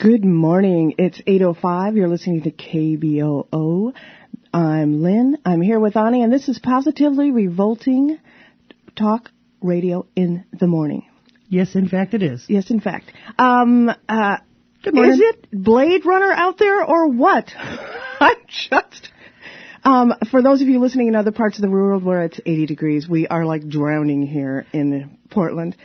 Good morning. It's 8:05. You're listening to KBOO. I'm Lynn. I'm here with Ani, and this is Positively Revolting Talk Radio in the Morning. Yes, in fact, it is. Yes, in fact. Good morning. Is it Blade Runner out there or what? I'm just... for those of you listening in other parts of the world where it's 80 degrees, we are like drowning here in Portland.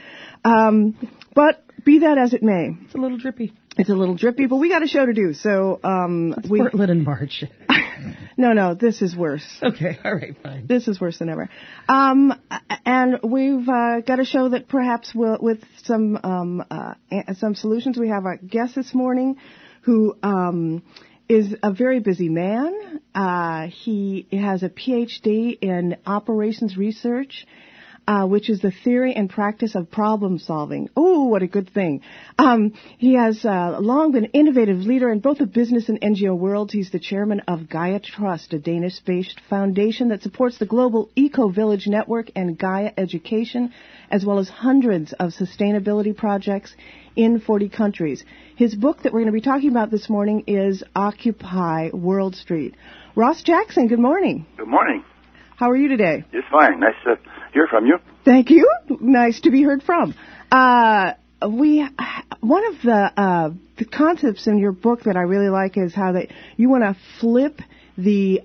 But be that as it may. It's a little drippy. It's a little drippy, but we got a show to do. So, it's Portland in March. No, this is worse. Okay, all right, fine. This is worse than ever. And we've got a show that perhaps will, with some solutions. We have a guest this morning who is a very busy man. He has a PhD in operations research, which is the theory and practice of problem solving. Oh, what a good thing. He has long been an innovative leader in both the business and NGO worlds. He's the chairman of Gaia Trust, a Danish-based foundation that supports the global Eco-Village Network and Gaia Education, as well as hundreds of sustainability projects in 40 countries. His book that we're going to be talking about this morning is Occupy World Street. Ross Jackson, good morning. Good morning. How are you today? Just fine. Nice to hear from you. Thank you. Nice to be heard from. One of the concepts in your book that I really like is how that you want to flip the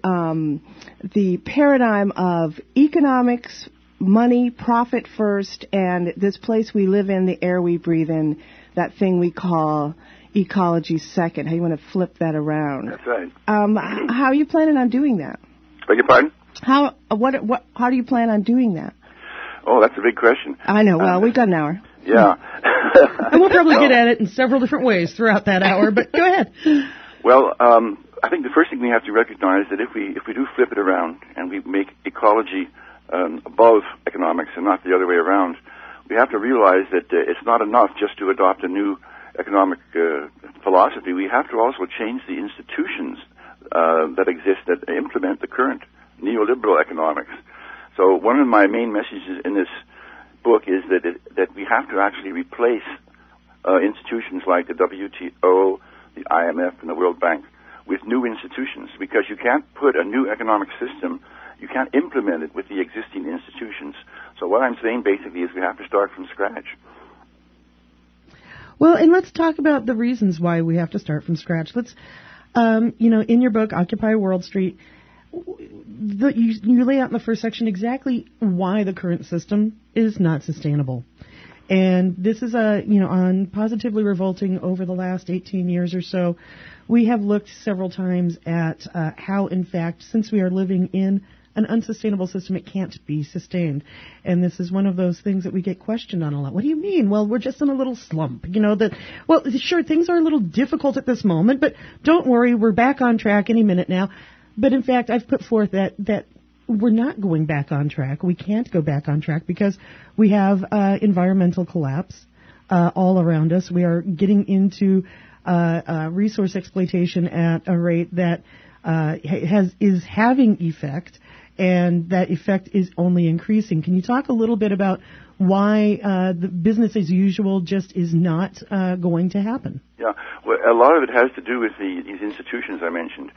paradigm of economics, money, profit first, and this place we live in, the air we breathe in, that thing we call ecology second. How you want to flip that around? That's right. How are you planning on doing that? Beg your pardon? How do you plan on doing that? Oh, that's a big question. I know. Well, we've got an hour. Yeah. And we'll probably get at it in several different ways throughout that hour, but go ahead. Well, I think the first thing we have to recognize that if we do flip it around and we make ecology above economics and not the other way around, we have to realize that it's not enough just to adopt a new economic philosophy. We have to also change the institutions that exist that implement the current neoliberal economics. So one of my main messages in this book is that we have to actually replace institutions like the WTO, the IMF, and the World Bank with new institutions, because you can't put a new economic system, you can't implement it with the existing institutions. So what I'm saying basically is we have to start from scratch. Well, and let's talk about the reasons why we have to start from scratch. Let's, in your book, Occupy World Street, you lay out in the first section exactly why the current system is not sustainable. And this is on Positively Revolting over the last 18 years or so, we have looked several times at how, in fact, since we are living in an unsustainable system, it can't be sustained. And this is one of those things that we get questioned on a lot. What do you mean? Well, we're just in a little slump. Sure, things are a little difficult at this moment, but don't worry, we're back on track any minute now. But in fact, I've put forth that we're not going back on track. We can't go back on track because we have environmental collapse all around us. We are getting into resource exploitation at a rate that is having effect, and that effect is only increasing. Can you talk a little bit about why the business as usual just is not going to happen? Yeah, well, a lot of it has to do with these institutions I mentioned.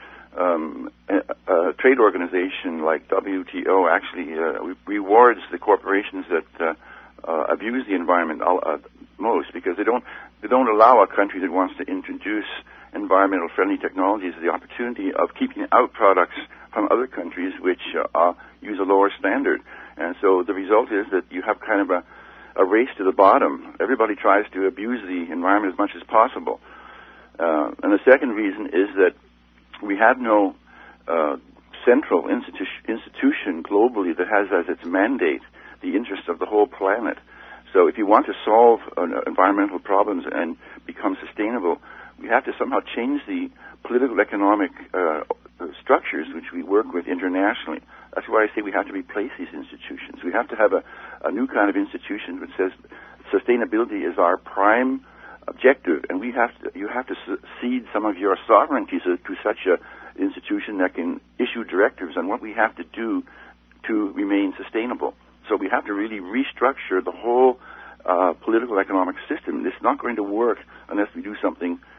A trade organization like WTO actually rewards the corporations that abuse the environment most, because they don't allow a country that wants to introduce environmental friendly technologies the opportunity of keeping out products from other countries which use a lower standard. And so the result is that you have kind of a race to the bottom. Everybody tries to abuse the environment as much as possible. And the second reason is that we have no central institution globally that has as its mandate the interests of the whole planet. So if you want to solve environmental problems and become sustainable, we have to somehow change the political economic structures which we work with internationally. That's why I say we have to replace these institutions. We have to have a new kind of institution which says sustainability is our prime objective, and you have to cede some of your sovereignty to such a institution that can issue directives on what we have to do to remain sustainable. So we have to really restructure the whole political economic system. It's not going to work unless we do something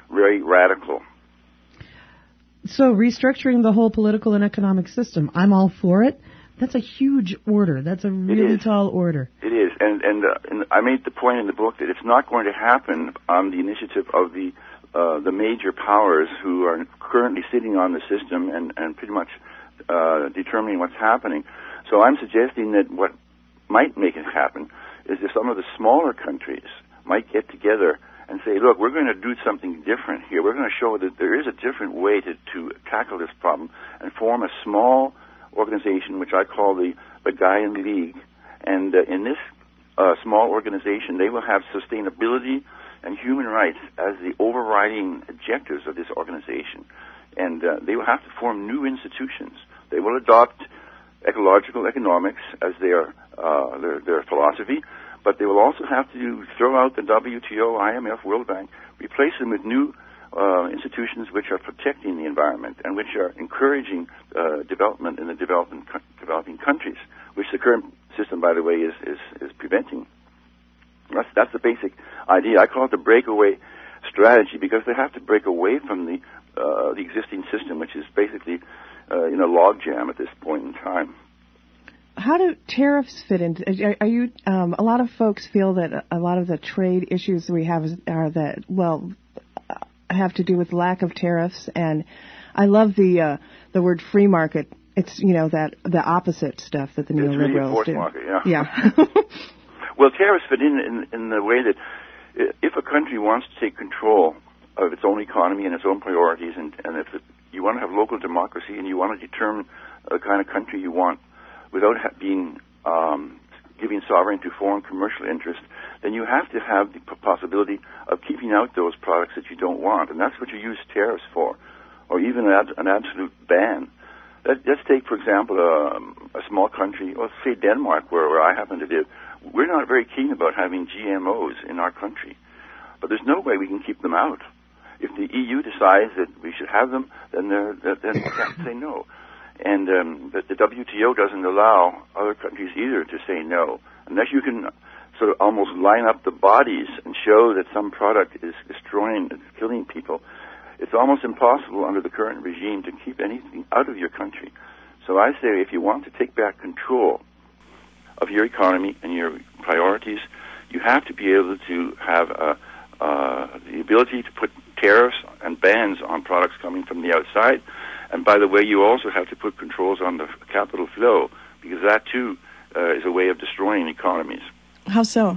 very radical. So restructuring the whole political and economic system, I'm all for it. That's a huge order. That's a really tall order. It is, and I made the point in the book that it's not going to happen on the initiative of the major powers who are currently sitting on the system and pretty much determining what's happening. So I'm suggesting that what might make it happen is if some of the smaller countries might get together and say, look, we're going to do something different here. We're going to show that there is a different way to tackle this problem and form a small organization, which I call the Gaian League. And in this small organization, they will have sustainability and human rights as the overriding objectives of this organization. And they will have to form new institutions. They will adopt ecological economics as their philosophy, but they will also have to throw out the WTO, IMF, World Bank, replace them with new institutions which are protecting the environment and which are encouraging development in the developing countries, which the current system, by the way, is preventing. That's the basic idea. I call it the breakaway strategy because they have to break away from the existing system, which is basically in a logjam at this point in time. How do tariffs fit into? Are you? A lot of folks feel that a lot of the trade issues we have have to do with lack of tariffs, and I love the word free market. It's that the opposite stuff that the neoliberals do. Market, yeah. Yeah. Well, tariffs fit in the way that if a country wants to take control of its own economy and its own priorities, and if you want to have local democracy and you want to determine the kind of country you want without giving sovereignty to foreign commercial interests, then you have to have the possibility of keeping out those products that you don't want, and that's what you use tariffs for, or even an absolute ban. Let's take, for example, a small country, let's say Denmark, where I happen to live. We're not very keen about having GMOs in our country, but there's no way we can keep them out. If the EU decides that we should have them, then we can't say no. And but the WTO doesn't allow other countries either to say no, unless you can sort of almost line up the bodies and show that some product is destroying and killing people. It's almost impossible under the current regime to keep anything out of your country. So I say if you want to take back control of your economy and your priorities, you have to be able to have the ability to put tariffs and bans on products coming from the outside. And by the way, you also have to put controls on the capital flow, because that too is a way of destroying economies. How so?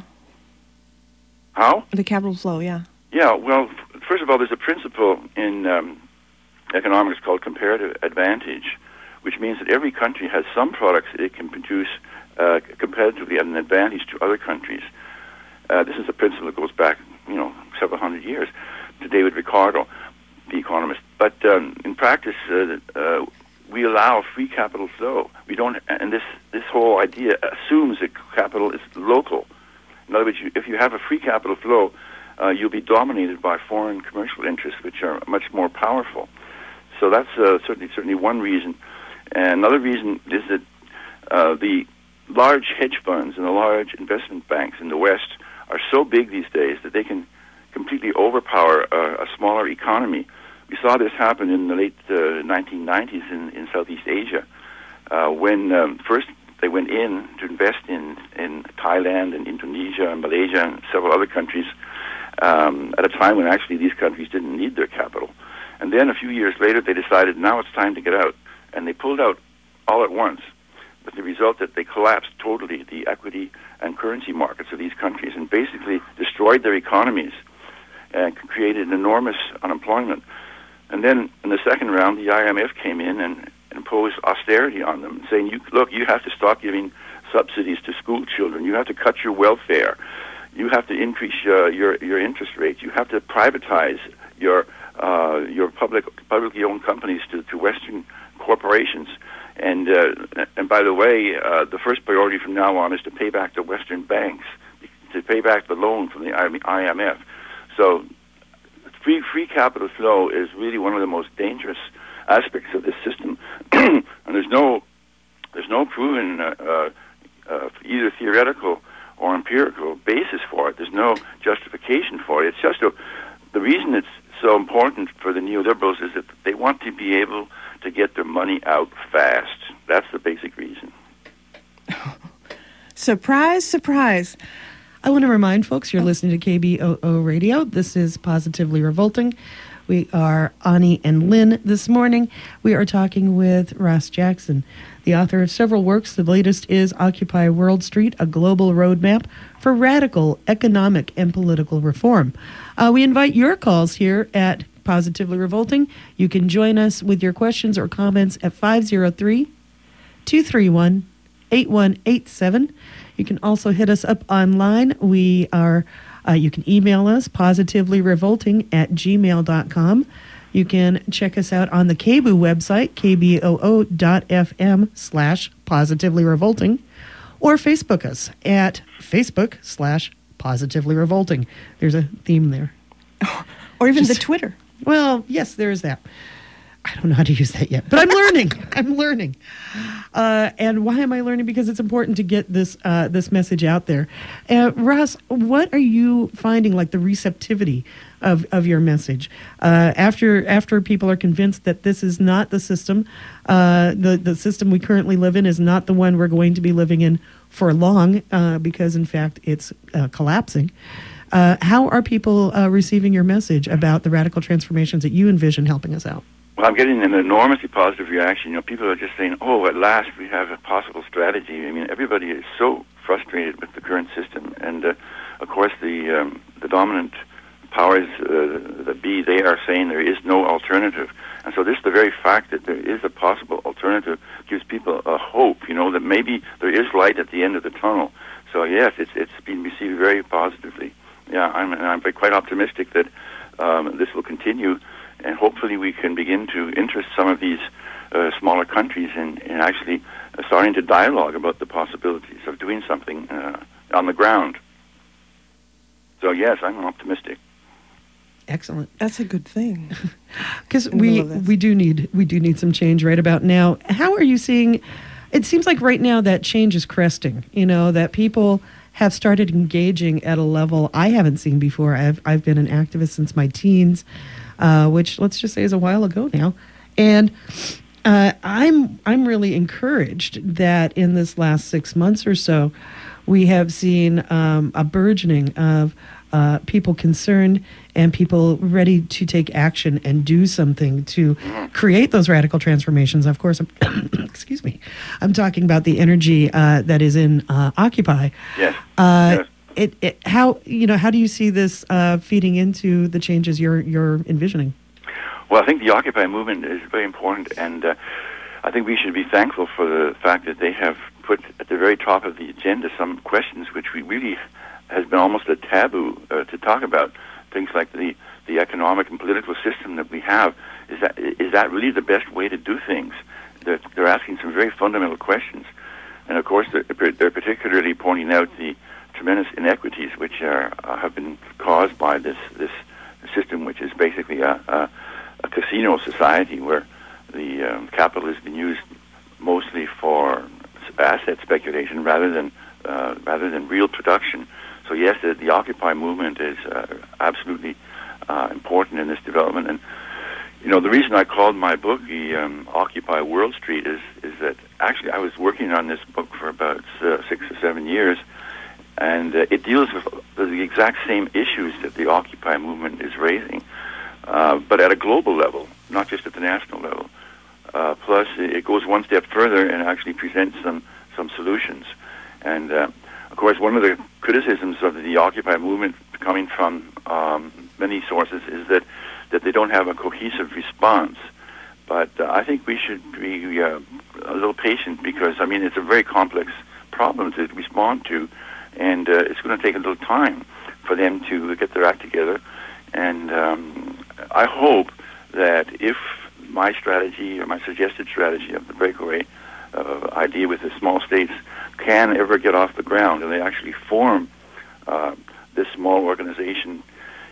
How? The capital flow, yeah. Yeah, well, first of all, there's a principle in economics called comparative advantage, which means that every country has some products that it can produce competitively at an advantage to other countries. This is a principle that goes back, several hundred years to David Ricardo, the economist. But in practice, we allow free capital flow. We don't, and this whole idea assumes that capital is local. In other words, if you have a free capital flow, you'll be dominated by foreign commercial interests, which are much more powerful. So that's certainly one reason. And another reason is that the large hedge funds and the large investment banks in the West are so big these days that they can completely overpower a smaller economy. We saw this happen in the late 1990s in Southeast Asia, when first they went in to invest in Thailand and Indonesia and Malaysia and several other countries at a time when actually these countries didn't need their capital. And then a few years later, they decided now it's time to get out. And they pulled out all at once, with the result that they collapsed totally the equity and currency markets of these countries and basically destroyed their economies and created enormous unemployment. And then in the second round, the IMF came in and imposed austerity on them, saying, you have to stop giving subsidies to school children. You have to cut your welfare. You have to increase your interest rates. You have to privatize your publicly owned companies to Western corporations. And by the way, the first priority from now on is to pay back the Western banks, to pay back the loan from the IMF. So free capital flow is really one of the most dangerous aspects of this system, and there's no proven either theoretical or empirical basis for it. There's no justification for it. It's just the reason it's so important for the neoliberals is that they want to be able to get their money out fast. That's the basic reason. Surprise, surprise. I want to remind folks you're listening to KBOO Radio. This is Positively Revolting. We are Ani and Lynn this morning. We are talking with Ross Jackson, the author of several works. The latest is Occupy World Street, a global roadmap for radical economic and political reform. We invite your calls here at Positively Revolting. You can join us with your questions or comments at 503-231-8187. You can also hit us up online. We are, you can email us, positivelyrevolting@gmail.com. You can check us out on the KBOO website, kboo.fm/positivelyrevolting, or Facebook us at Facebook/positivelyrevolting. There's a theme there. Or even the Twitter. Well, yes, there is that. I don't know how to use that yet, but I'm learning. I'm learning. And why am I learning? Because it's important to get this this message out there. Ross, what are you finding, like the receptivity of your message after people are convinced that this is not the system, the system we currently live in is not the one we're going to be living in for long, because in fact it's collapsing. How are people receiving your message about the radical transformations that you envision helping us out? Well, I'm getting an enormously positive reaction. You know, people are just saying, "Oh, at last we have a possible strategy." I mean, everybody is so frustrated with the current system, and of course, the dominant powers that be, they are saying there is no alternative. And so, the very fact that there is a possible alternative gives people a hope. You know, that maybe there is light at the end of the tunnel. So, yes, it's been received very positively. Yeah, I'm quite optimistic that this will continue. And hopefully we can begin to interest some of these smaller countries in actually starting to dialogue about the possibilities of doing something on the ground. So yes, I'm optimistic. Excellent. That's a good thing. Because we do need some change right about now. How are you seeing? It seems like right now that change is cresting. You know, that people have started engaging at a level I haven't seen before. I've been an activist since my teens. Which let's just say is a while ago now, and I'm really encouraged that in this last 6 months or so, we have seen a burgeoning of people concerned and people ready to take action and do something to create those radical transformations. Of course, excuse me, I'm talking about the energy that is in Occupy. Yes. Yes. How do you see this feeding into the changes you're envisioning? Well, I think the Occupy movement is very important, and I think we should be thankful for the fact that they have put at the very top of the agenda some questions which we really has been almost a taboo to talk about. Things like the economic and political system that we have. Is that really the best way to do things? They're asking some very fundamental questions, and of course they're particularly pointing out the tremendous inequities which have been caused by this system, which is basically a casino society where the capital has been used mostly for asset speculation rather than real production. So yes, the Occupy movement is absolutely important in this development. And you know, the reason I called my book the Occupy World Street is that actually I was working on this book for about 6 or 7 years. And it deals with the exact same issues that the Occupy movement is raising, but at a global level, not just at the national level. Plus, it goes one step further and actually presents some solutions. And, of course, one of the criticisms of the Occupy movement coming from many sources is that they don't have a cohesive response. But I think we should be a little patient because, I mean, it's a very complex problem to respond to. And it's going to take a little time for them to get their act together. And I hope that if my strategy or my suggested strategy of the breakaway idea with the small states can ever get off the ground and they actually form this small organization,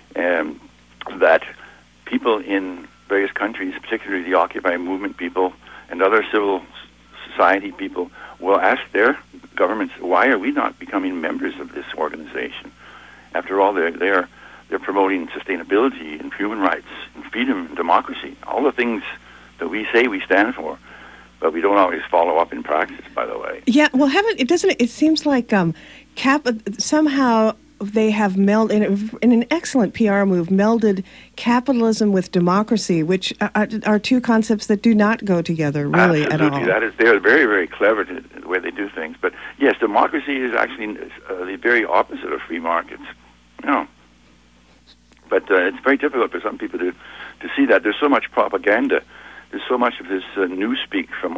that people in various countries, particularly the Occupy movement people and other civil society people, will ask their governments, why are we not becoming members of this organization? After all, they're they're promoting sustainability and human rights and freedom and democracy, all the things that we say we stand for, but we don't always follow up in practice, by the way. Yeah, well, it seems like somehow they have melded, in an excellent PR move, melded capitalism with democracy, which are two concepts that do not go together really at all. Absolutely, they're very, very clever in the way they do things. But yes, democracy is actually the very opposite of free markets. But it's very difficult for some people to see that. There's so much propaganda. There's so much of this newspeak from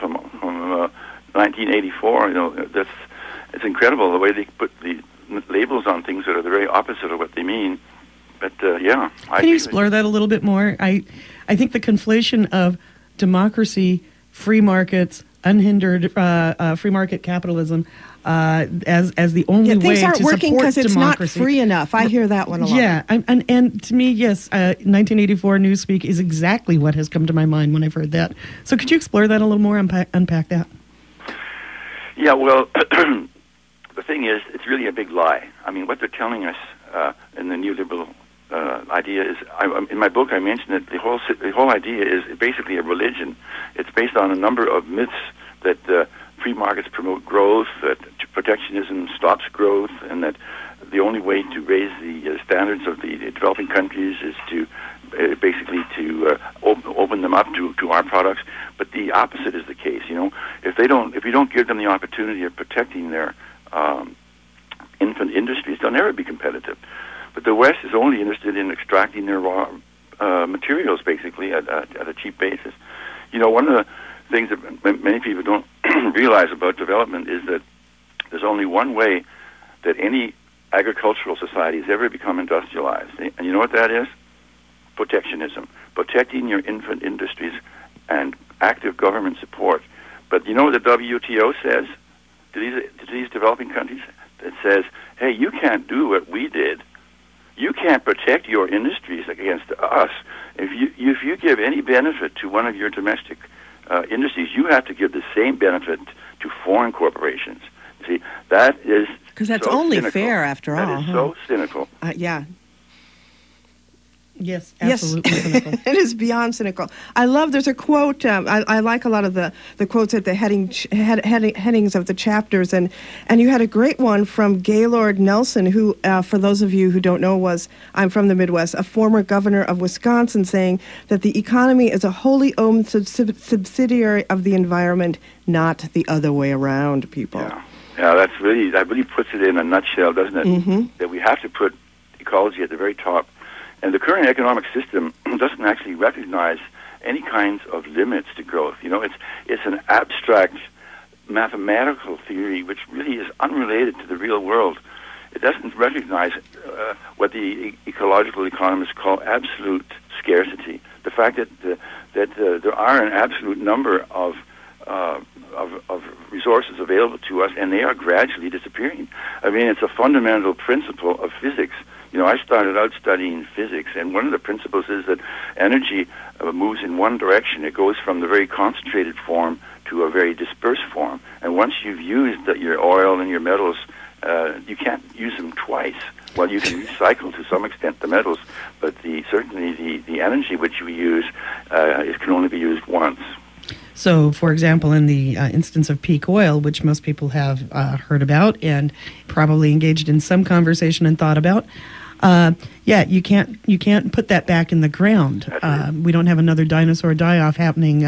1984. It's incredible the way they put the labels on things that are the very opposite of what they mean. But can you explore that a little bit more? I think the conflation of democracy, free markets, unhindered free market capitalism as the only way to support democracy. Things aren't working because it's not free enough. I hear that one a lot. Yeah, and to me, yes, 1984 Newspeak is exactly what has come to my mind when I've heard that. So could you explore that a little more, unpack that? Yeah, well, the thing is, it's really a big lie. I mean, what they're telling us in the neoliberal idea is, in my book I mentioned that the whole idea is basically a religion. It's based on a number of myths that free markets promote growth, that protectionism stops growth, and that the only way to raise the standards of the developing countries is to basically to open them up to our products. But the opposite is the case. If we don't give them the opportunity of protecting their infant industries, they'll never be competitive. But the West is only interested in extracting their raw materials, basically, at a cheap basis. One of the things that many people don't realize about development is that there's only one way that any agricultural society has ever become industrialized. And you know what that is? Protectionism. Protecting your infant industries and active government support. But you know what the WTO says to these developing countries? It says, hey, you can't do what we did. You can't protect your industries against us. If you give any benefit to one of your domestic industries, you have to give the same benefit to foreign corporations. See, that is because that's so only cynical. fair after all. That is so cynical. Yeah. Yes, absolutely cynical. It is beyond cynical. There's a quote, I like a lot of the quotes at the headings of the chapters, and you had a great one from Gaylord Nelson, who, for those of you who don't know, I'm from the Midwest, a former governor of Wisconsin, saying that the economy is a wholly owned subsidiary of the environment, not the other way around, people. Yeah, that really puts it in a nutshell, doesn't it? Mm-hmm. That we have to put ecology at the very top. And the current economic system doesn't actually recognize any kinds of limits to growth. It's an abstract mathematical theory which really is unrelated to the real world. It doesn't recognize what the ecological economists call absolute scarcity. The fact that there are an absolute number of resources available to us, and they are gradually disappearing. I mean, it's a fundamental principle of physics. I started out studying physics, and one of the principles is that energy moves in one direction. It goes from the very concentrated form to a very dispersed form. And once you've used your oil and your metals, you can't use them twice. Well, you can recycle to some extent the metals, but certainly the energy which we use can only be used once. So, for example, in the instance of peak oil, which most people have heard about and probably engaged in some conversation and thought about, you can't put that back in the ground. We don't have another dinosaur die-off happening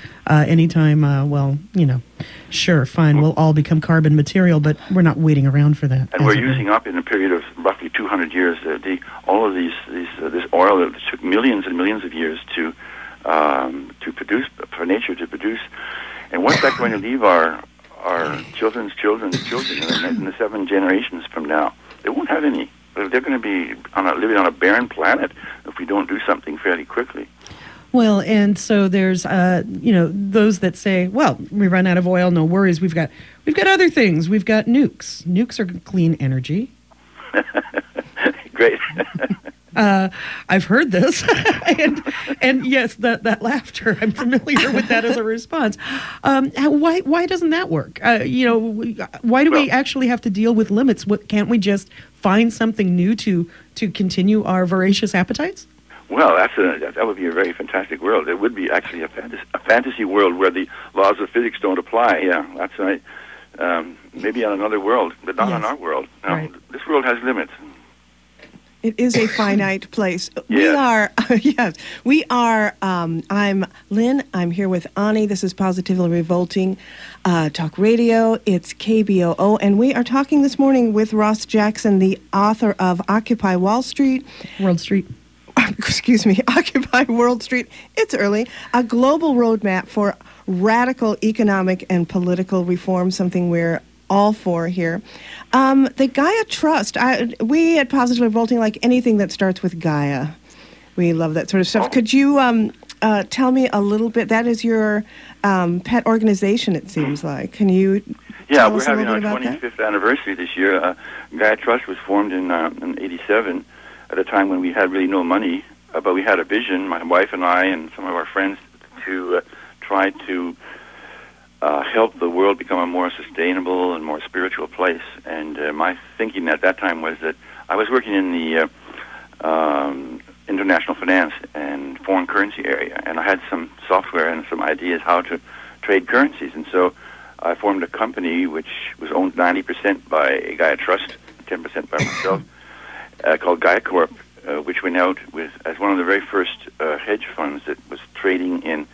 anytime. Sure, fine, we'll all become carbon material, but we're not waiting around for that. And we're using up in a period of roughly 200 years all of this oil that took millions and millions of years to produce, for nature to produce. And what's that going to leave our children's children's children in the 7 generations from now? They won't have any. They're going to be living on a barren planet if we don't do something fairly quickly. Well, and so there's those that say, well, we run out of oil, no worries. We've got other things. We've got nukes. Nukes are clean energy. Great. I've heard this, and yes, that laughter. I'm familiar with that as a response. Why doesn't that work? Why do we actually have to deal with limits? Can't we just find something new to continue our voracious appetites? Well, that would be a very fantastic world. It would be actually a fantasy world where the laws of physics don't apply. Yeah, that's right. Maybe on another world, but not on our world. No, right. This world has limits. It is a finite place. Yeah. We are. I'm Lynn. I'm here with Ani. This is Positively Revolting Talk Radio. It's KBOO, and we are talking this morning with Ross Jackson, the author of Occupy Wall Street. World Street. Excuse me, Occupy World Street. It's early. A global roadmap for radical economic and political reform, something we're all for here. The Gaia Trust. We at Positively Revolting like anything that starts with Gaia. We love that sort of stuff. Could you tell me a little bit? That is your pet organization, it seems like. Can you tell us a little bit about that? Yeah, we're having our 25th anniversary this year. Gaia Trust was formed in 87 at a time when we had really no money, but we had a vision, my wife and I and some of our friends, to try to help the world become a more sustainable and more spiritual place. And my thinking at that time was that I was working in the international finance and foreign currency area, and I had some software and some ideas how to trade currencies. And so I formed a company which was owned 90% by Gaia Trust, 10% by myself, called Gaia Corp, which went out with as one of the very first hedge funds that was trading in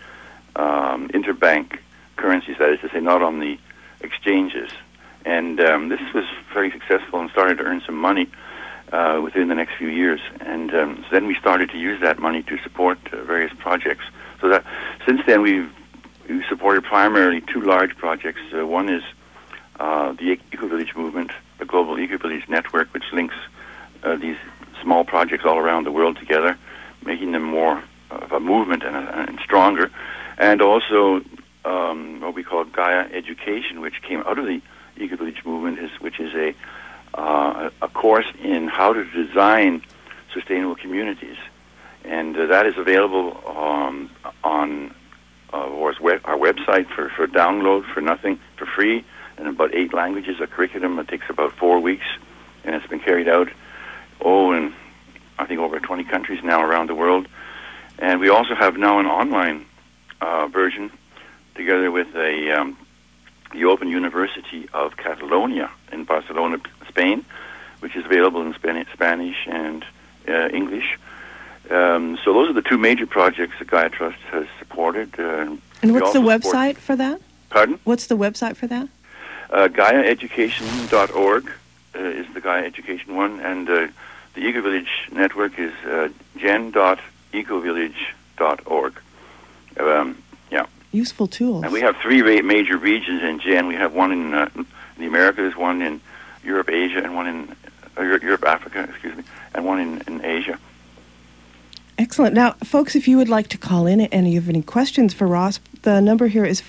interbank currencies, that is to say, not on the exchanges. And this was very successful and started to earn some money within the next few years. And so then we started to use that money to support various projects. So that since then we've supported primarily two large projects. One is the Eco-Village movement, the global Eco-Village network, which links these small projects all around the world together, making them more of a movement and stronger. And also what we call Gaia Education, which came out of the Eco-Village movement, which is a course in how to design sustainable communities. And that is available on our website for download for nothing, for free, in about 8 languages, a curriculum that takes about 4 weeks, and it's been carried out, in I think over 20 countries now around the world. And we also have now an online version together with the Open University of Catalonia in Barcelona, Spain, which is available in Spanish and English. So those are the two major projects that Gaia Trust has supported. And what's the website for that? Pardon? What's the website for that? GaiaEducation.org is the Gaia Education one, and the Eco-Village network is gen.ecovillage.org. Yeah. Useful tools. And we have 3 major regions in GEN. We have one in the Americas, one in Europe, Asia, and one in Europe, Africa, and one in Asia. Excellent. Now, folks, if you would like to call in and you have any questions for Ross, the number here is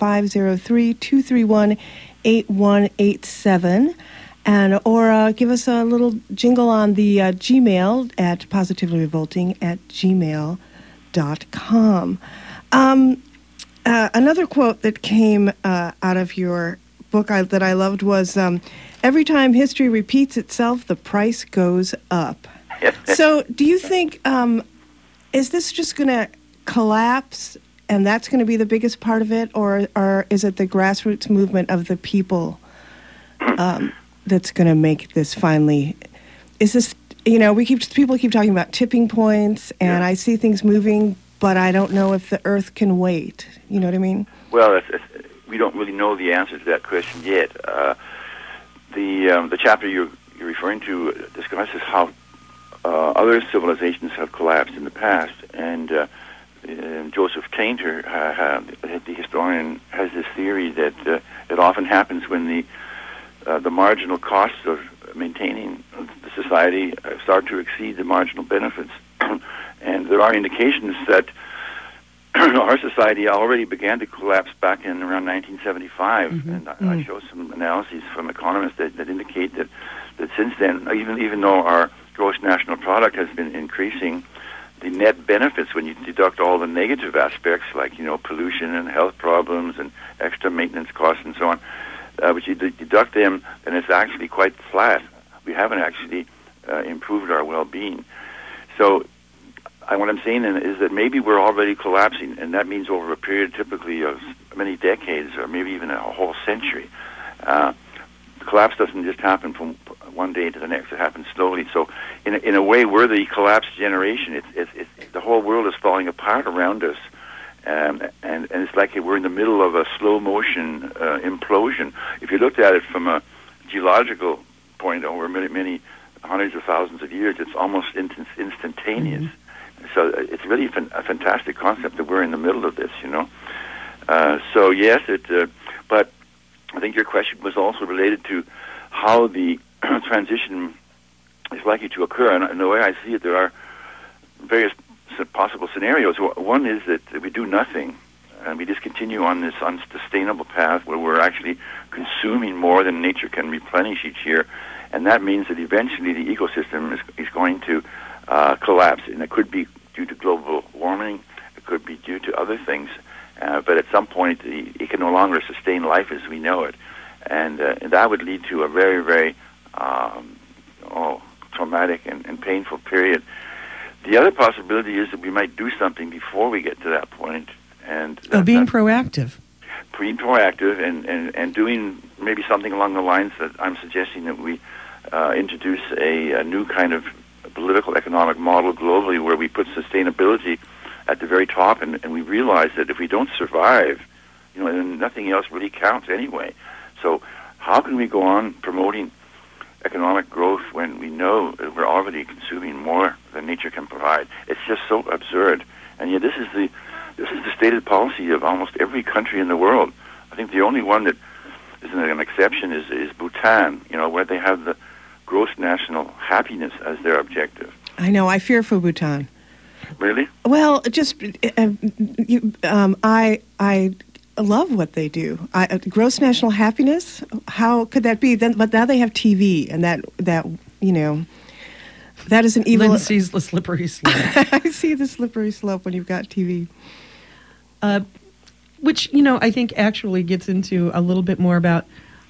503-231-8187. Or give us a little jingle on the Gmail at positivelyrevolting@gmail.com. Another quote that came out of your book that I loved was, every time history repeats itself, the price goes up. So do you think, is this just going to collapse and that's going to be the biggest part of it, or is it the grassroots movement of the people that's going to make this finally? Is this, people keep talking about tipping points, and I see things moving, but I don't know if the Earth can wait. You know what I mean? Well, we don't really know the answer to that question yet. The chapter you're referring to discusses how other civilizations have collapsed in the past, and Joseph Tainter, the historian, has this theory that it often happens when the marginal costs of maintaining the society start to exceed the marginal benefits. And there are indications that our society already began to collapse back in around 1975. And I show some analyses from economists that indicate that that since then, even though our gross national product has been increasing, the net benefits, when you deduct all the negative aspects like pollution and health problems and extra maintenance costs and so on, but you deduct them, and it's actually quite flat. We haven't actually improved our well-being. So what I'm saying is that maybe we're already collapsing, and that means over a period typically of many decades or maybe even a whole century. The collapse doesn't just happen from one day to the next. It happens slowly. So in a way, we're the collapsed generation. It's the whole world is falling apart around us. And it's like we're in the middle of a slow-motion implosion. If you looked at it from a geological point over many hundreds of thousands of years, it's almost instantaneous. Mm-hmm. So it's really a fantastic concept that we're in the middle of this, So yes, but I think your question was also related to how the transition is likely to occur. And the way I see it, there are various possible scenarios. One is that we do nothing, and we just continue on this unsustainable path where we're actually consuming more than nature can replenish each year, and that means that eventually the ecosystem is going to collapse, and it could be due to global warming, it could be due to other things, but at some point it can no longer sustain life as we know it, and that would lead to a very, very traumatic and painful period. The other possibility is that we might do something before we get to that point. And being proactive. Being proactive and doing maybe something along the lines that I'm suggesting that we introduce a new kind of political economic model globally where we put sustainability at the very top, and we realize that if we don't survive, then nothing else really counts anyway. So how can we go on promoting economic growth when we know that we're already consuming more than nature can provide? It's just so absurd. And yet this is the stated policy of almost every country in the world. I think the only one that isn't an exception is Bhutan, where they have the gross national happiness as their objective. I know. I fear for Bhutan. Really? Well, just I love what they do. Gross national happiness. How could that be? But now they have TV, and that is an evil. Lynn sees the slippery slope. I see the slippery slope when you've got TV. Which I think actually gets into a little bit more about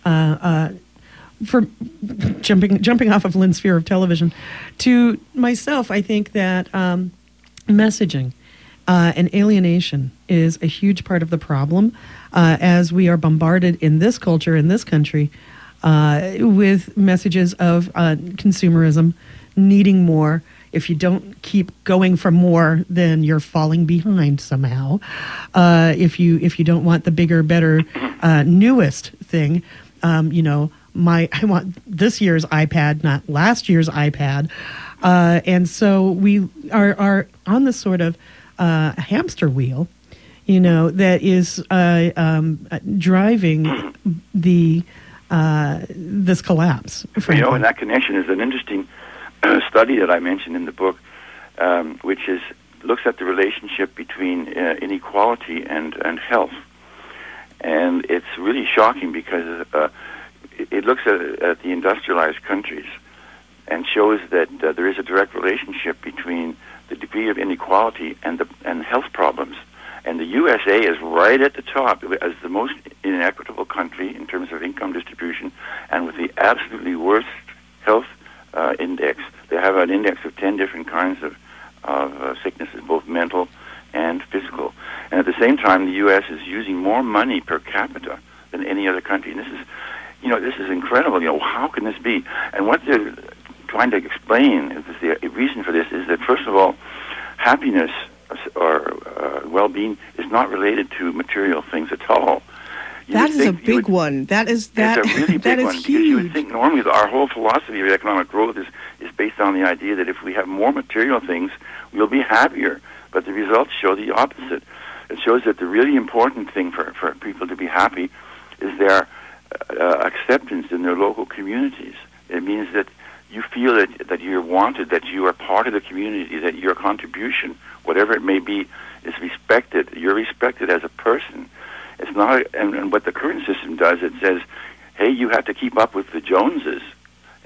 for jumping off of Lynn's fear of television to myself. I think that messaging and alienation is a huge part of the problem as we are bombarded in this culture, in this country, with messages of consumerism, needing more. If you don't keep going for more, then you're falling behind somehow. If you don't want the bigger, better, newest thing, I want this year's iPad, not last year's iPad. And so we are on this sort of hamster wheel, that is driving this collapse. And that connection is an interesting study that I mentioned in the book, which looks at the relationship between inequality and health. And it's really shocking because it looks at the industrialized countries and shows that there is a direct relationship between the degree of inequality and health problems. And the USA is right at the top as the most inequitable country in terms of income distribution and with the absolutely worst health index. They have an index of 10 different kinds of sicknesses, both mental and physical. And at the same time, the U.S. is using more money per capita than any other country. And this is incredible. How can this be? And what they're trying to explain, the reason for this is that, first of all, happiness or well-being is not related to material things at all. That is a big one. It's a really big one. Huge. Because you would think normally our whole philosophy of economic growth is based on the idea that if we have more material things, we'll be happier. But the results show the opposite. It shows that the really important thing for people to be happy is their acceptance in their local communities. It means that you feel that you're wanted, that you are part of the community, that your contribution, whatever it may be, is respected. You're respected as a person. It's not, and what the current system does, it says, hey, you have to keep up with the Joneses.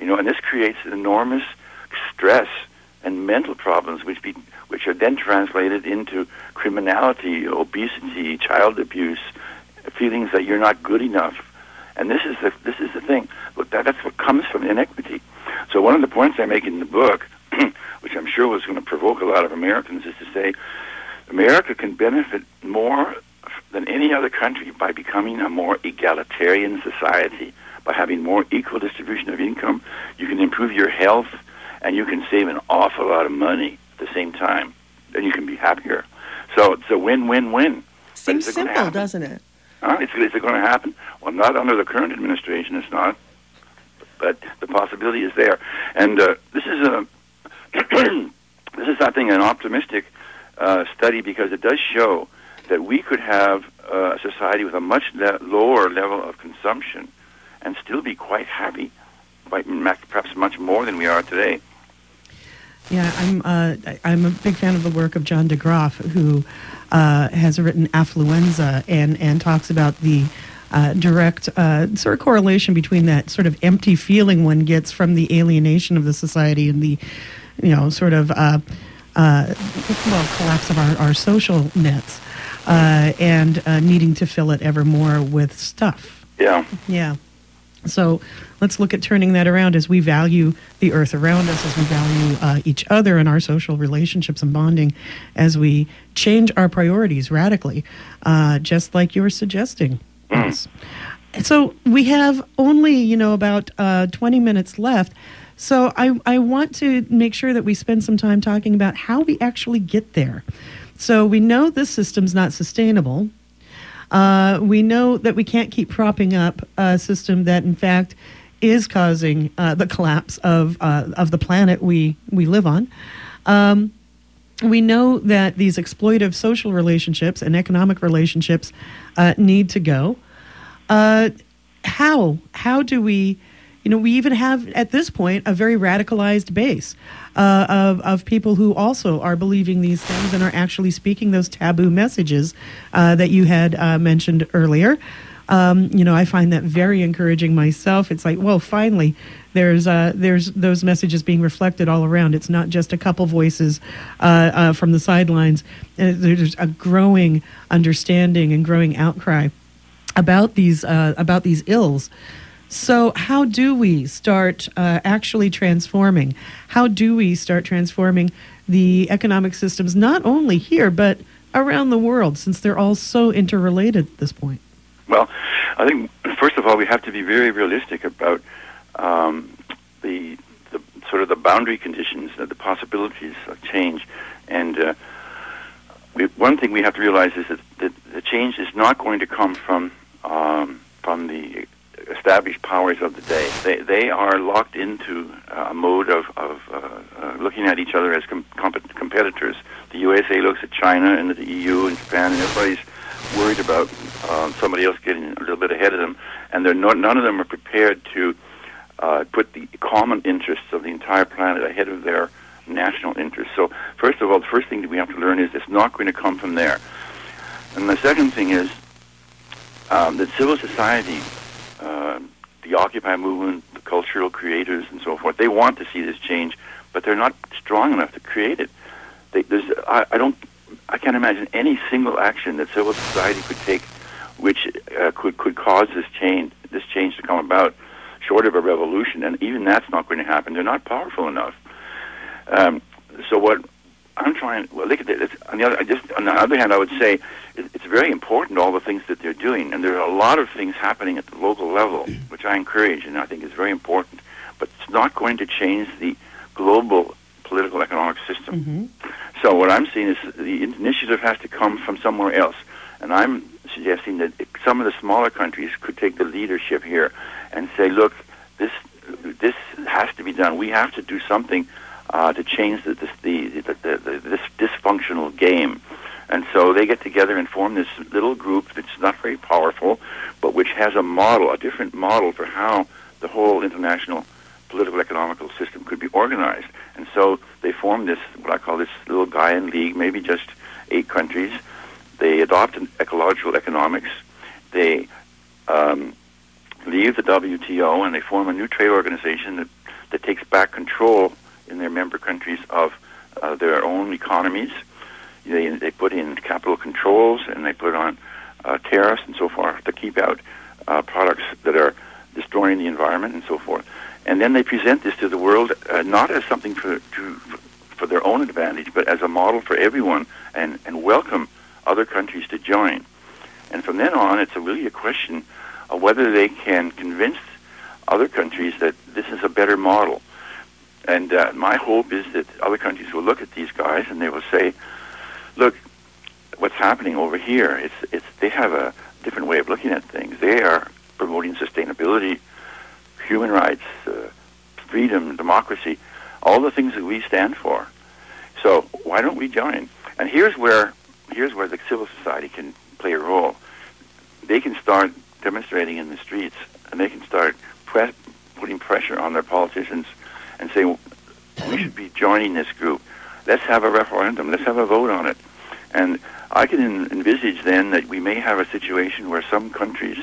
and this creates enormous stress and mental problems, which are then translated into criminality, obesity, child abuse, feelings that you're not good enough. And this is the thing. Look, that's what comes from inequity. So one of the points I make in the book, which I'm sure was going to provoke a lot of Americans, is to say America can benefit more than any other country by becoming a more egalitarian society, by having more equal distribution of income. You can improve your health, and you can save an awful lot of money at the same time, and you can be happier. So it's a win-win-win. Seems simple, doesn't it? Is it going to happen? Well, not under the current administration, it's not. But the possibility is there. And this is I think, an optimistic study, because it does show that we could have a society with a much lower level of consumption and still be quite happy, perhaps much more than we are today. Yeah, I'm a big fan of the work of John DeGroff, who has written Affluenza and talks about the direct sort of correlation between that sort of empty feeling one gets from the alienation of the society and the, sort of collapse of our social nets and needing to fill it ever more with stuff. Yeah. Yeah. So let's look at turning that around as we value the earth around us, as we value each other and our social relationships and bonding, as we change our priorities radically, just like you were suggesting. Yes. So we have only, about 20 minutes left. So I want to make sure that we spend some time talking about how we actually get there. So we know this system's not sustainable. We know that we can't keep propping up a system that, in fact, is causing the collapse of the planet we live on. We know that these exploitive social relationships and economic relationships need to go. How do we? We even have, at this point, a very radicalized base of people who also are believing these things and are actually speaking those taboo messages that you had mentioned earlier. I find that very encouraging myself. It's like, well, finally, there's those messages being reflected all around. It's not just a couple voices from the sidelines. There's a growing understanding and growing outcry about these ills. So how do we start actually transforming? How do we start transforming the economic systems, not only here, but around the world, since they're all so interrelated at this point? Well, I think, first of all, we have to be very realistic about the sort of the boundary conditions, the possibilities of change. And one thing we have to realize is that the change is not going to come from the established powers of the day. They are locked into a mode of looking at each other as competitors. The USA looks at China and the EU and Japan, and everybody's worried about somebody else getting a little bit ahead of them, and none of them are prepared to put the common interests of the entire planet ahead of their national interests. So, first of all, the first thing that we have to learn is it's not going to come from there. And the second thing is that civil society, the Occupy movement, the cultural creators, and so forth, they want to see this change, but they're not strong enough to create it. I can't imagine any single action that civil society could take which could cause this change to come about, short of a revolution, and even that's not going to happen. They're not powerful enough. So what I'm trying, look at this. On the other hand, I would say it's very important, all the things that they're doing, and there are a lot of things happening at the local level, which I encourage and I think is very important, but it's not going to change the global political economic system. Mm-hmm. So what I'm saying is the initiative has to come from somewhere else, and I'm suggesting that some of the smaller countries could take the leadership here and say, look, this has to be done. We have to do something to change this dysfunctional game. And so they get together and form this little group that's not very powerful, but which has a different model for how the whole international political economical system could be organized. And so they form this, what I call this little Gaian League, maybe just 8 countries. They adopt an ecological economics. They leave the WTO, and they form a new trade organization that that takes back control in their member countries of their own economies. They put in capital controls, and they put on tariffs and so forth to keep out products that are destroying the environment and so forth. And then they present this to the world not as something for their own advantage, but as a model for everyone, and welcome other countries to join. And from then on, it's really a question of whether they can convince other countries that this is a better model. And my hope is that other countries will look at these guys and they will say, look, what's happening over here, they have a different way of looking at things. They are promoting sustainability, human rights, freedom, democracy, all the things that we stand for. So why don't we join? And here's where the civil society can play a role. They can start demonstrating in the streets, and they can start putting pressure on their politicians and say, we should be joining this group. Let's have a referendum. Let's have a vote on it. And I can envisage then that we may have a situation where some countries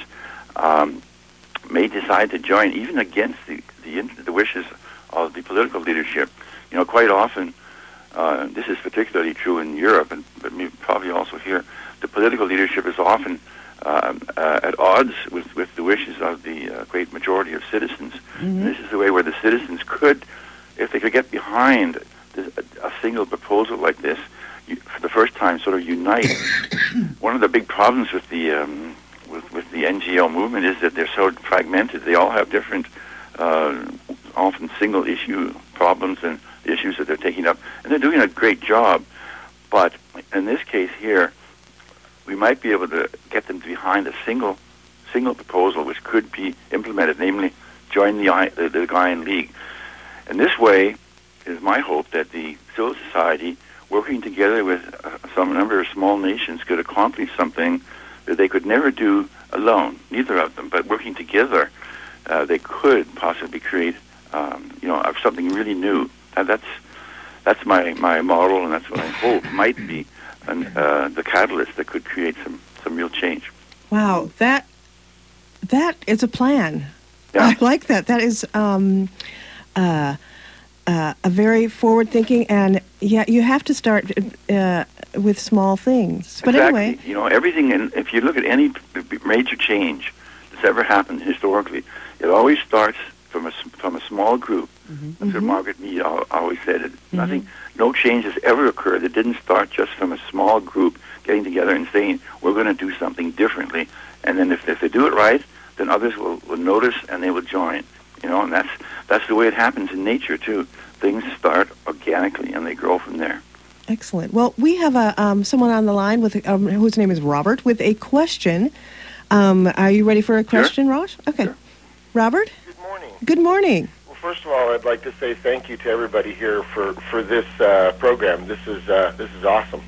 may decide to join, even against the wishes of the political leadership. You know, quite often, this is particularly true in Europe, but probably also here, the political leadership is often at odds with the wishes of the great majority of citizens. Mm-hmm. This is the way where the citizens could, if they could get behind a single proposal like this, for the first time, sort of unite. One of the big problems with the NGO movement is that they're so fragmented. They all have different, often single-issue problems and issues that they're taking up, and they're doing a great job. But in this case here, we might be able to get them behind a single proposal which could be implemented, namely join the Gaian League. And this way, it is my hope that the civil society, working together with some number of small nations, could accomplish something that they could never do alone, neither of them. But working together, they could possibly create, something really new. And that's my model, and that's what I hope might be the catalyst that could create some real change. Wow, that is a plan. Yeah. I like that. That is a very forward-thinking, and yeah, you have to start with small things. But exactly. Anyway, You know, everything. And if you look at any major change that's ever happened historically, it always starts from a small group. Mm-hmm. That's what Margaret Mead always said. Mm-hmm. No change has ever occurred that didn't start just from a small group getting together and saying, we're going to do something differently. And then if they do it right, then others will notice and they will join. You know, and that's the way it happens in nature too. Things start organically and they grow from there. Excellent. Well, we have someone on the line with whose name is Robert with a question. Are you ready for a question, Sure. Raj? Okay. Sure. Robert? Good morning. Good morning. Well, first of all, I'd like to say thank you to everybody here for this program. This is awesome.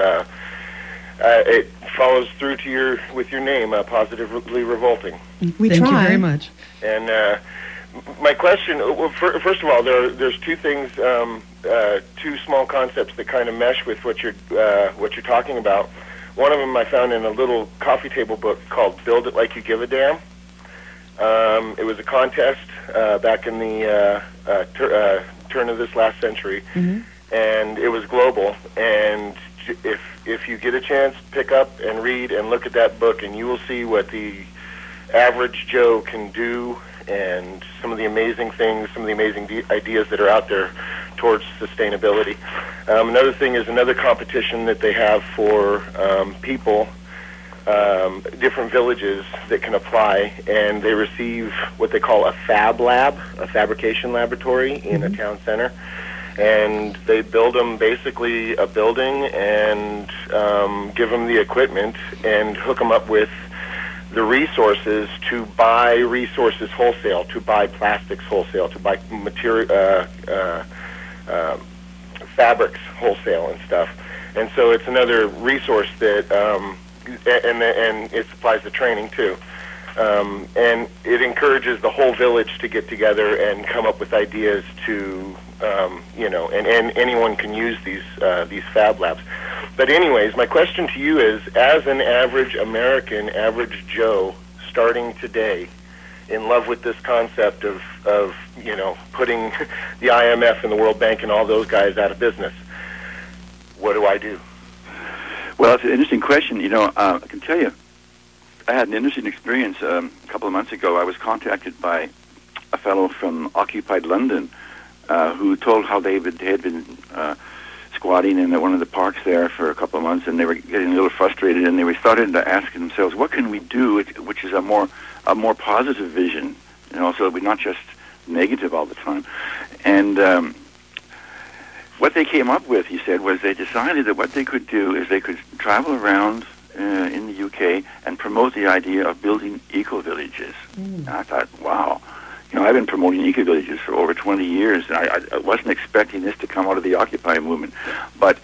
It follows through to with your name, Positively Revolting. We Thank try. you very much. And my question, well, first of all, there's two things, two small concepts that kind of mesh with what you're talking about. One of them I found in a little coffee table book called "Build It Like You Give a Damn." It was a contest back in the turn of this last century, Mm-hmm. and it was global. And if you get a chance, pick up and read and look at that book, and you will see what the average Joe can do, and some of the amazing things, some of the amazing ideas that are out there towards sustainability. Another thing is another competition that they have for people, different villages that can apply, and they receive what they call a fab lab, a fabrication laboratory in a town center. And they build them basically a building and give them the equipment and hook them up with the resources to buy resources wholesale, to buy plastics wholesale, to buy fabrics wholesale and stuff. And so it's another resource that, and it supplies the training too. And it encourages the whole village to get together and come up with ideas to, and anyone can use these fab labs. But anyways, my question to you is, as an average American, average Joe, starting today, in love with this concept of putting the IMF and the World Bank and all those guys out of business. What do I do? Well, it's an interesting question. I can tell you, I had an interesting experience a couple of months ago. I was contacted by a fellow from Occupied London who told how they had been squatting in one of the parks there for a couple of months, and they were getting a little frustrated, and they were starting to ask themselves, what can we do which is a more positive vision, so we're not just negative all the time. And what they came up with, he said, was they decided that what they could do is they could travel around in the UK and promote the idea of building eco-villages. And I thought, wow. I've been promoting eco-villages for over 20 years, and I wasn't expecting this to come out of the Occupy movement. But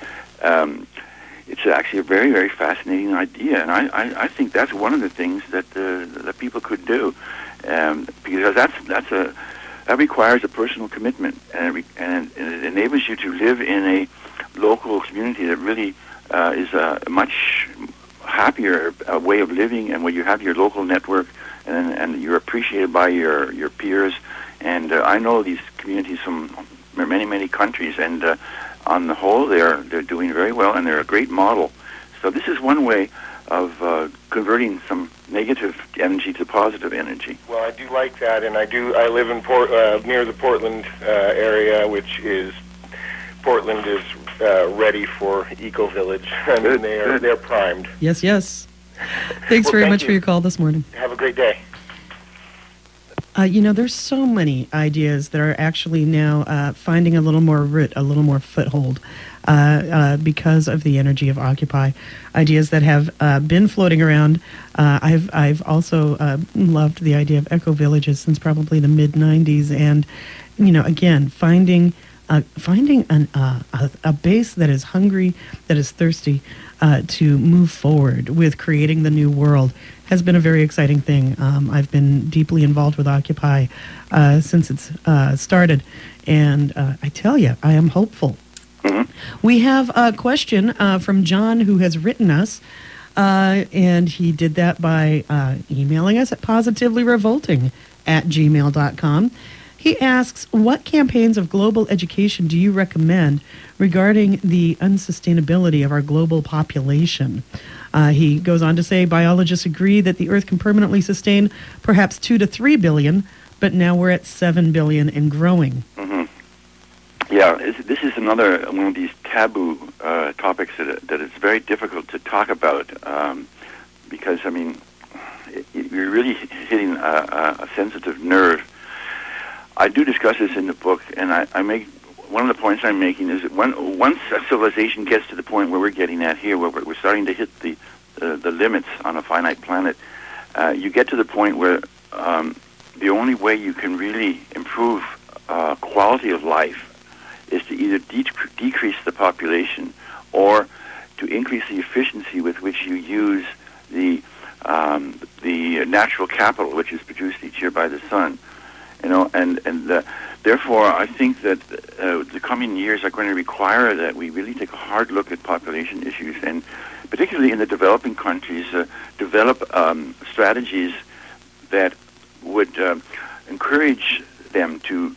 it's actually a very, very fascinating idea, and I think that's one of the things that people could do, because that requires a personal commitment, and it enables you to live in a local community that really is a much happier way of living, and where you have your local network, and you're appreciated by your peers. And I know these communities from many, many countries, and on the whole, they're doing very well, and they're a great model. So this is one way of converting some negative energy to positive energy. Well, I do like that, and I live in near the Portland area, which is Portland is ready for Eco Village. I mean, they're primed. Yes. Thanks very much for your call this morning. Have a great day. There's so many ideas that are actually now finding a little more root, a little more foothold because of the energy of Occupy. Ideas that have been floating around. I've also loved the idea of eco-villages since probably the mid-'90s. And, again, finding a base that is hungry, that is thirsty to move forward with creating the new world has been a very exciting thing. I've been deeply involved with Occupy since it's started, and I tell you, I am hopeful. Mm-hmm. We have a question from John, who has written us, and he did that by emailing us at positivelyrevolting@gmail.com. He asks, what campaigns of global education do you recommend regarding the unsustainability of our global population? He goes on to say, biologists agree that the Earth can permanently sustain perhaps 2 to 3 billion, but now we're at 7 billion and growing. Mm-hmm. Yeah, this is another one of these taboo topics that it's very difficult to talk about because, you're really hitting a sensitive nerve. I do discuss this in the book, and I make one of the points I'm making is that once a civilization gets to the point where we're getting at here, where we're starting to hit the limits on a finite planet, you get to the point where the only way you can really improve quality of life is to either decrease the population or to increase the efficiency with which you use the natural capital which is produced each year by the sun. Therefore, I think that the coming years are going to require that we really take a hard look at population issues, and particularly in the developing countries, develop strategies that would encourage them to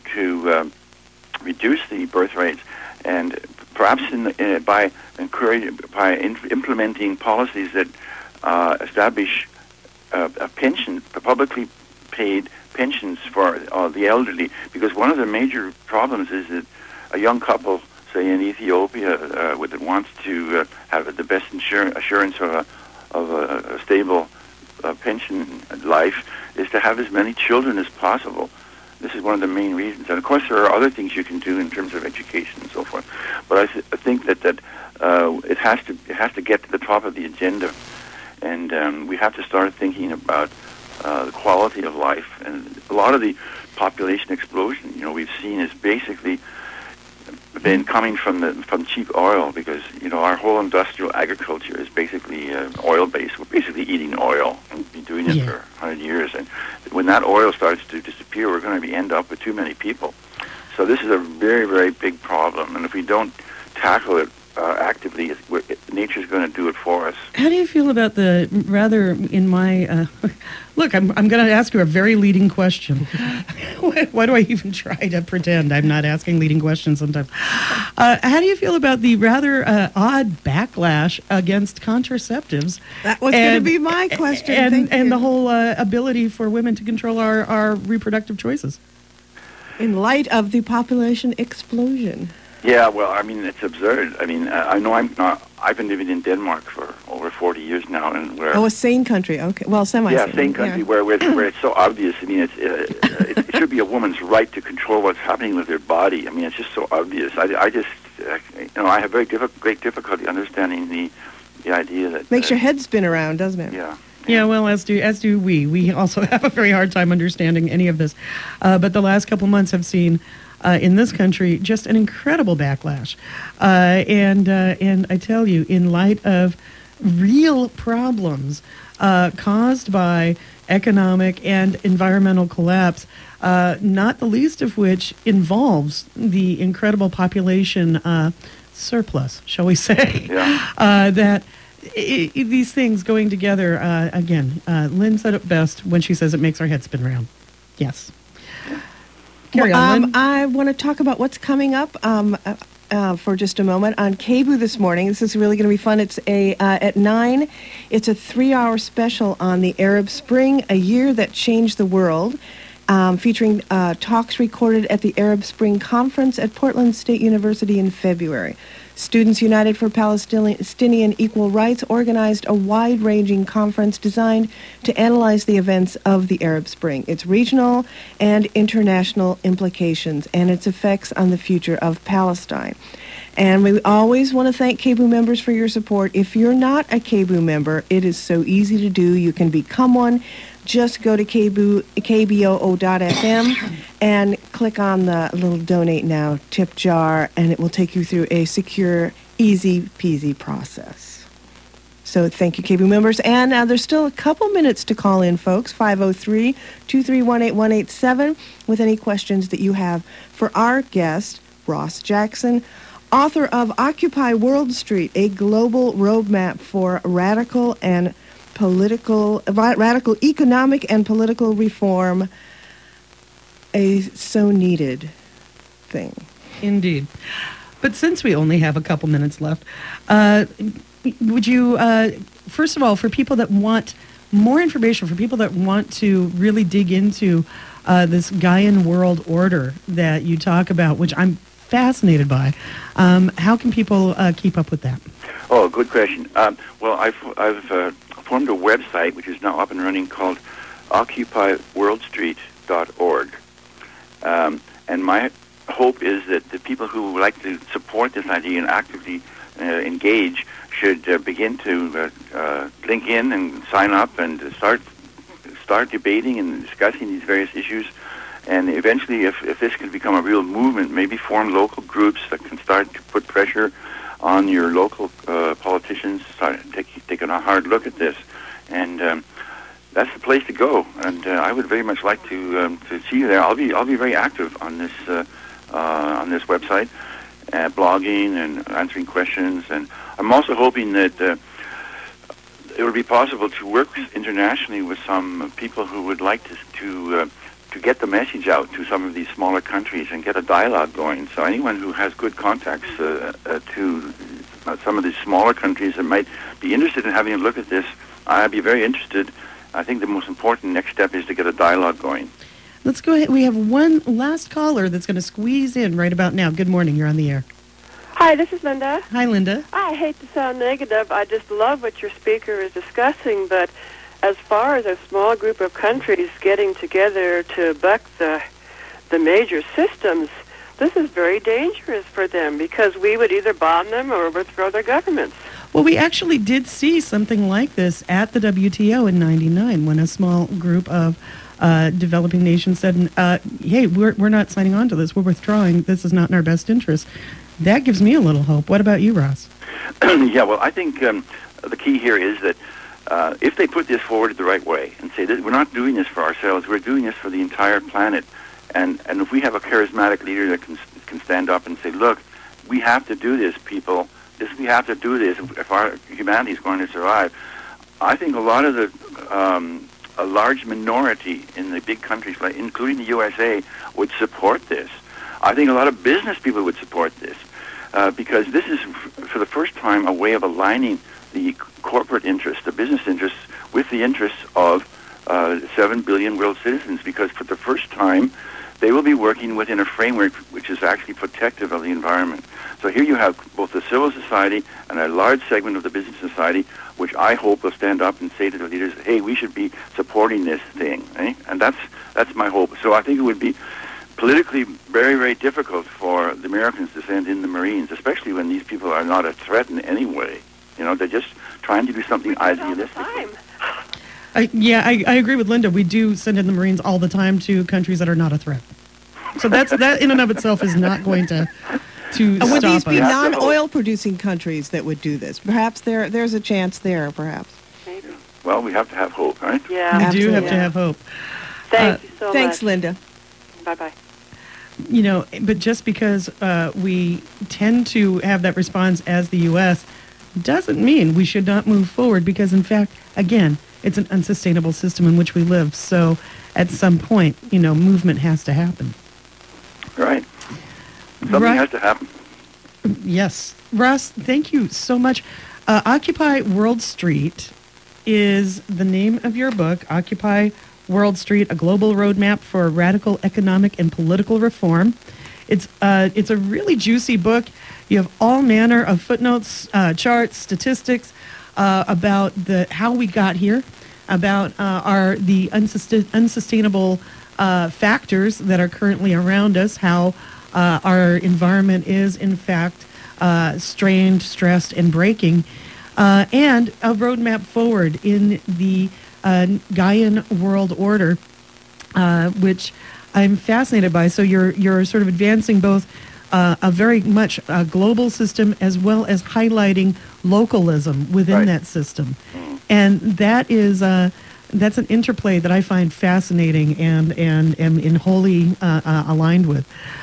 reduce the birth rates, and perhaps by implementing policies that establish a pension, publicly paid pensions for the elderly, because one of the major problems is that a young couple, say in Ethiopia, that wants to have the best assurance of a stable pension life, is to have as many children as possible. This is one of the main reasons, and of course there are other things you can do in terms of education and so forth. But I think that it has to get to the top of the agenda, and we have to start thinking about the quality of life. And a lot of the population explosion, we've seen is basically been coming from cheap oil, because our whole industrial agriculture is basically oil based. We're basically eating oil and been doing it for 100 years. And when that oil starts to disappear, we're going to end up with too many people. So this is a very, very big problem. And if we don't tackle it actively, nature's going to do it for us. How do you feel about the rather in my look? I'm going to ask you a very leading question. Why do I even try to pretend I'm not asking leading questions sometimes? How do you feel about the rather odd backlash against contraceptives? That was going to be my question. And the whole ability for women to control our reproductive choices. In light of the population explosion. Yeah, well, I mean, it's absurd. I mean, I know I've been living in Denmark for over 40 years now, and where... Oh, a sane country. Okay, well, semi-sane. Yeah, sane country where it's so obvious. I mean, it should be a woman's right to control what's happening with their body. I mean, it's just so obvious. I just, I have great difficulty understanding the idea that... Makes your head spin around, doesn't it? Yeah. Yeah, well, as do we. We also have a very hard time understanding any of this. But the last couple months have seen, in this country, just an incredible backlash. And I tell you, in light of real problems caused by economic and environmental collapse, not the least of which involves the incredible population surplus, shall we say, that... these things going together, again, Lynn said it best when she says it makes our head spin round. Yes. Carry on, Lynn. I want to talk about what's coming up for just a moment on KBOO this morning. This is really going to be fun. It's at 9. It's a 3-hour special on the Arab Spring, a year that changed the world, featuring talks recorded at the Arab Spring Conference at Portland State University in February. Students United for Palestinian Equal Rights organized a wide-ranging conference designed to analyze the events of the Arab Spring, its regional and international implications, and its effects on the future of Palestine. And we always want to thank KBOO members for your support. If you're not a KBOO member, it is so easy to do. You can become one. Just go to KBOO.fm and click on the little Donate Now tip jar, and it will take you through a secure, easy-peasy process. So thank you, KBOO members. And there's still a couple minutes to call in, folks, 503-231-8187, with any questions that you have for our guest, Ross Jackson, author of Occupy World Street, a global roadmap for radical economic and political reform, a so needed thing. Indeed. But since we only have a couple minutes left, would you, first of all, for people that want more information, for people that want to really dig into this Gaian world order that you talk about, which I'm fascinated by, how can people keep up with that? Oh, good question. Well, I've formed a website which is now up and running called occupyworldstreet.org. And my hope is that the people who would like to support this idea and actively engage should begin to link in and sign up and start debating and discussing these various issues. And eventually, if this can become a real movement, maybe form local groups that can start to put pressure on your local politicians, start taking a hard look at this, and that's the place to go. And I would very much like to see you there. I'll be very active on this website, blogging and answering questions. And I'm also hoping that it will be possible to work internationally with some people who would like to get the message out to some of these smaller countries and get a dialogue going. So anyone who has good contacts to some of these smaller countries that might be interested in having a look at this, I'd be very interested. I think the most important next step is to get a dialogue going. Let's go ahead. We have one last caller that's going to squeeze in right about now. Good morning. You're on the air. Hi, this is Linda. Hi, Linda. I hate to sound negative. I just love what your speaker is discussing, but as far as a small group of countries getting together to buck the major systems, this is very dangerous for them because we would either bomb them or overthrow their governments. Well, we actually did see something like this at the WTO in '99 when a small group of developing nations said, hey, we're not signing on to this. We're withdrawing. This is not in our best interest. That gives me a little hope. What about you, Ross? Yeah, well, I think the key here is that if they put this forward the right way and say that we're not doing this for ourselves, we're doing this for the entire planet, and if we have a charismatic leader that can stand up and say, look, we have to do this, people, we have to do this if our humanity is going to survive. I think a lot of a large minority in the big countries, including the USA, would support this. I think a lot of business people would support this because this is, for the first time, a way of aligning the corporate interests, the business interests, with the interests of 7 billion world citizens, because for the first time, they will be working within a framework which is actually protective of the environment. So here you have both the civil society and a large segment of the business society, which I hope will stand up and say to the leaders, hey, we should be supporting this thing. Eh? And that's my hope. So I think it would be politically very, very difficult for the Americans to send in the Marines, especially when these people are not a threat in any way. You know, they're just trying to do something idealistic. I agree with Linda. We do send in the Marines all the time to countries that are not a threat. So that in and of itself is not going to stop would these be us. non-oil producing countries that would do this? Perhaps there's a chance there, perhaps. Maybe. Well, we have to have hope, right? Yeah. We do have to have hope. Thank you so much. Thanks, Linda. Bye-bye. You know, but just because we tend to have that response as the U.S. doesn't mean we should not move forward, because, in fact, again, it's an unsustainable system in which we live. So at some point, you know, movement has to happen. Right. Something has to happen. Yes. Ross, thank you so much. Occupy World Street is the name of your book, Occupy World Street, A Global Roadmap for Radical Economic and Political Reform. It's a really juicy book. You have all manner of footnotes, charts, statistics about how we got here, about the unsustainable factors that are currently around us, how our environment is, in fact, strained, stressed, and breaking, and a roadmap forward in the Gaian world order, which I'm fascinated by. So you're sort of advancing both a very much global system as well as highlighting localism within that system, and that is that's an interplay that I find fascinating and am in wholly aligned with.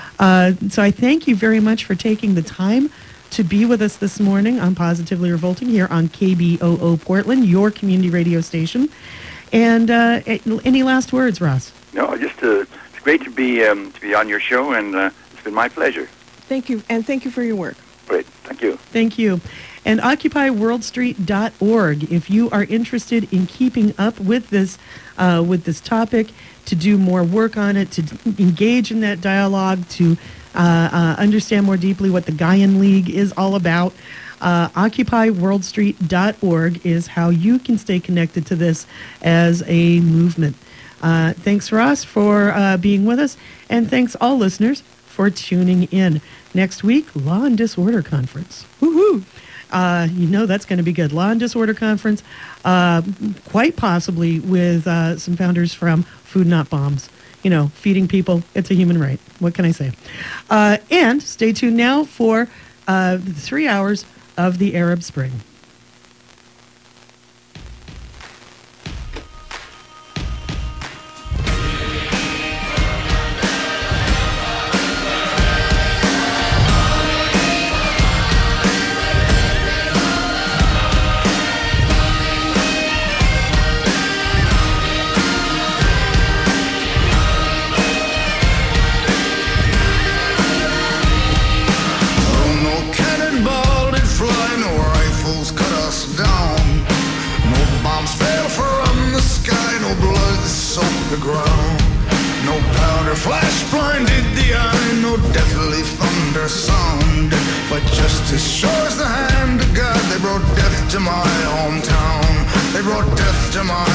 So I thank you very much for taking the time to be with us this morning on Positively Revolting here on KBOO Portland, your community radio station. And any last words, Ross? No, just it's great to be on your show, and it's been my pleasure. Thank you, and thank you for your work. Great, thank you. Thank you. And OccupyWorldStreet.org if you are interested in keeping up with this topic, to do more work on it, to engage in that dialogue, to understand more deeply what the Gaian League is all about. OccupyWorldStreet.org is how you can stay connected to this as a movement. Thanks, Ross, for being with us, and thanks all listeners for tuning in. Next week, Law and Disorder Conference. Woohoo! You know that's going to be good. Law and Disorder Conference, quite possibly with some founders from Food Not Bombs. You know, feeding people, it's a human right. What can I say? And stay tuned now for 3 hours of the Arab Spring. Flash blinded the eye, no deathly thunder sound, but justice shows the hand of God. They brought death to my hometown, they brought death to my